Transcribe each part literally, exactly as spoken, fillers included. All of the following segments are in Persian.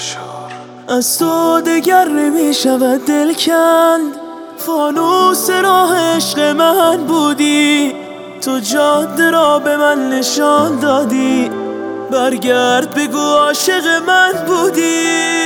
از تو دگر نمی شود دل کند، فانوس راه عشق من بودی، تو جاده را به من نشان دادی، برگرد بگو عاشق من بودی.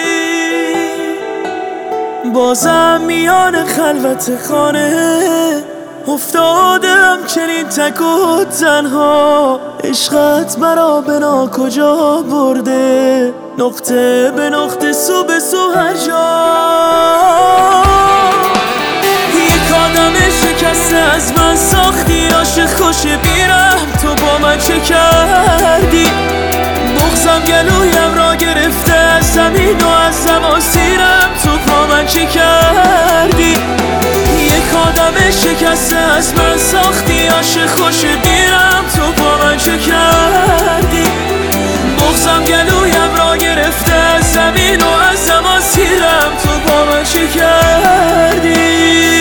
بازم میان خلوت خانه افتادم چنین تک و تنها، عشقت مرا به ناکجا برده، نقطه به نقطه سو به سو هر جا. یک آدم شکسته از من ساختی، عاشق خوش بیرم تو با من چه کردی؟ بغضم گلویم را گرفته از زمین و از زماسیرم تو با من چه کردی؟ یک آدم شکسته از من ساختی، عاشق خوش بیرم تو با من چه کردی؟ بغضم گلویم را گرفته از زمین و از زماسیرم تو با من چه کردی؟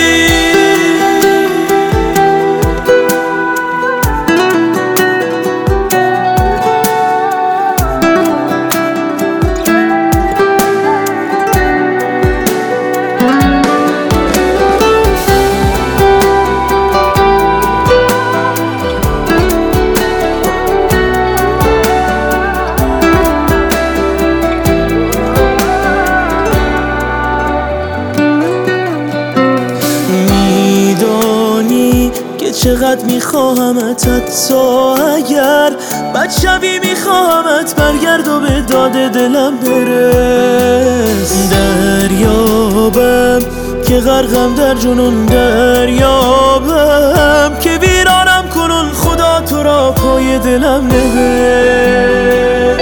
چقدر میخواهمت، حتی اگر بد شوی میخواهمت برگرد و به داد دلم برس. دریابم که غرقم در جنون، دریابم که ویرانم کنون، خدا تو را پای دلم نبر.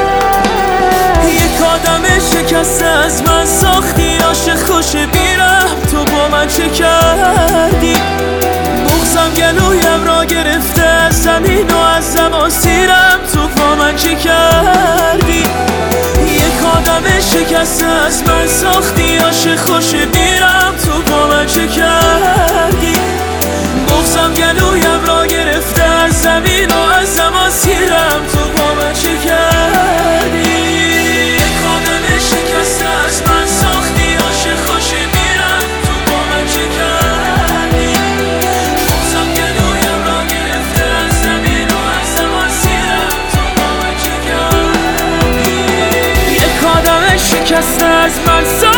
یک آدم شکسته از من ساختی، عاشق خوش بیرم تو با من چه کردی؟ بغضم گلویم را گرفته از زمین و از زماسیرم تو با من چه کردی؟ یک آدم شکسته از من ساختی، عاشق خوش بیرم تو با من چه کردی؟ بغضم گلویم را گرفته از زمین و از زماسیرم تو با من چه کردی؟ یک آدم شکسته از من ساختی، عاشق خوش بیرم تو با من چه کردی؟ بغضم گلویم را گرفته از زمین و از زماسیرم تو با من چه کردی؟ یک آدم شکسته از من ساختی